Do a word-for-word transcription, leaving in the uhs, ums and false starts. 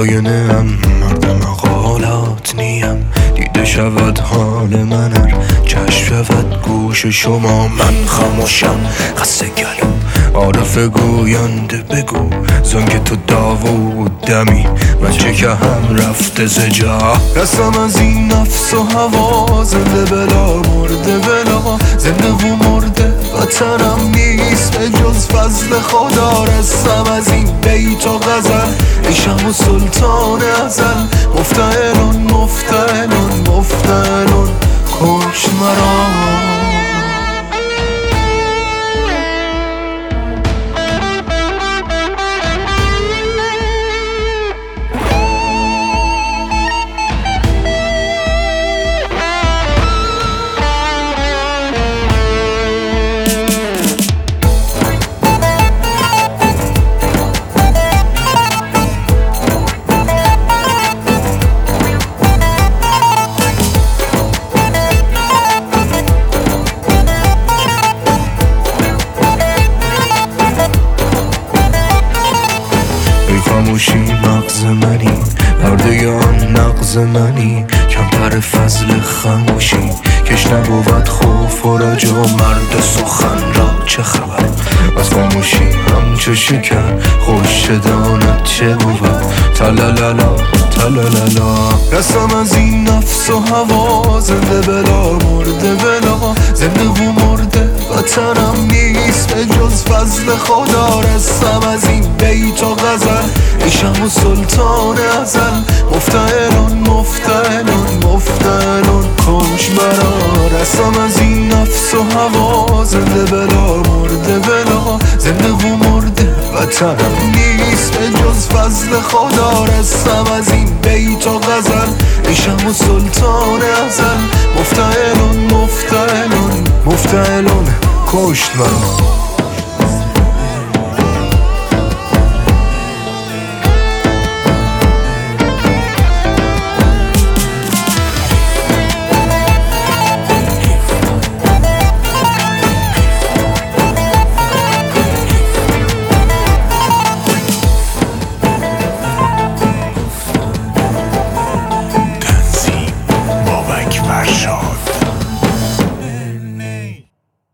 آینه هم مرد مقالات نیم، دیده شود حال من هر چشم شود گوش شما. من خاموشم قصه گلو عارف گوینده بگو، زنگ تو داوود دمی من چه که هم رفته زجا. رسم از این نفس و هوا، زنده بلا مرده بلا، زنده و مرده وطنم نیست به جز فضل خدا. رسم از این بیت و غزل، ایشم و سلطان ازل، مفتعلون مفتعلون مفتعلون کشت مرا. خاموشی مغز منی، پرده آن نغز منی، کمتر فضل خاموشی کش نبود خوف و رجا. مرد سخن را چه خبر از خاموشی همچو شکر، خوش داند چه بود تلالالا تلالالا. رسم از این نفس و هوا، زنده بلا مرده بلا، زنده و مرده وطنم نیست به جز فضل خدا. رسم از این بیت و غزل، ایشم و سلطان ازل، مفتعلون مفتعلون مفتعلون کش مرا. رسم از این نفس و هوا، زنده بلا مرده بلا، زنده و مرده وطنم نیست به جز فضل خدا. رسم از این بیت و غزل، ایشم و سلطان ازل، مفتعلون مفتعلون مفتعلون کشت مرا.